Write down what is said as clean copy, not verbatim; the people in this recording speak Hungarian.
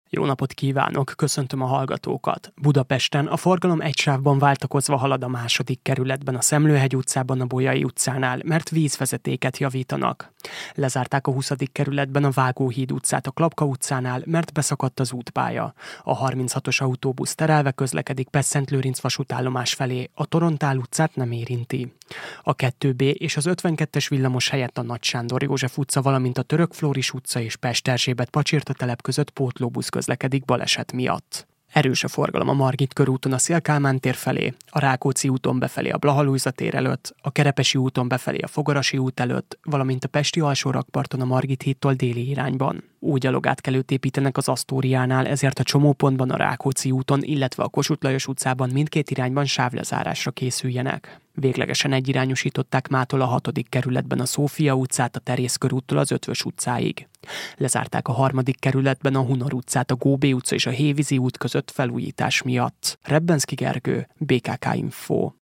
Jó napot kívánok, köszöntöm a hallgatókat. Budapesten a forgalom egy sávban váltakozva halad a második kerületben, a Szemlőhegy utcában, a Bolyai utcánál, mert vízvezetéket javítanak. Lezárták a 20. kerületben a Vágóhíd utcát a Klapka utcánál, mert beszakadt az útpálya. A 36-os autóbusz terelve közlekedik Pest-Szentlőrinc vasútállomás felé, a Torontál utcát nem érinti. A 2B és az 52-es villamos helyett a Nagy Sándor József utca, valamint a Török Flóris utca és Pest Erzsébet Pacsirta telep között pótlóbusz közlekedik baleset miatt. Erős a forgalom a Margit körúton a Széll-Kálmán tér felé, a Rákóczi úton befelé a Blaha-Lujza tér előtt, a Kerepesi úton befelé a Fogarasi út előtt, valamint a pesti alsórakparton a Margit hídtól déli irányban. Új gyalogátkelőt építenek az Asztóriánál, ezért a csomópontban a Rákóczi úton, illetve a Kossuth Lajos utcában mindkét irányban sávlezárásra készüljenek. Véglegesen egyirányosították mától a 6. kerületben a Szófia utcát a Terész körúttól az Ötvös utcáig. Lezárták a 3. kerületben a Hunor utcát a Góbé utca és a Hévízi út között felújítás miatt. Rebbenszky Gergő, BKK Info.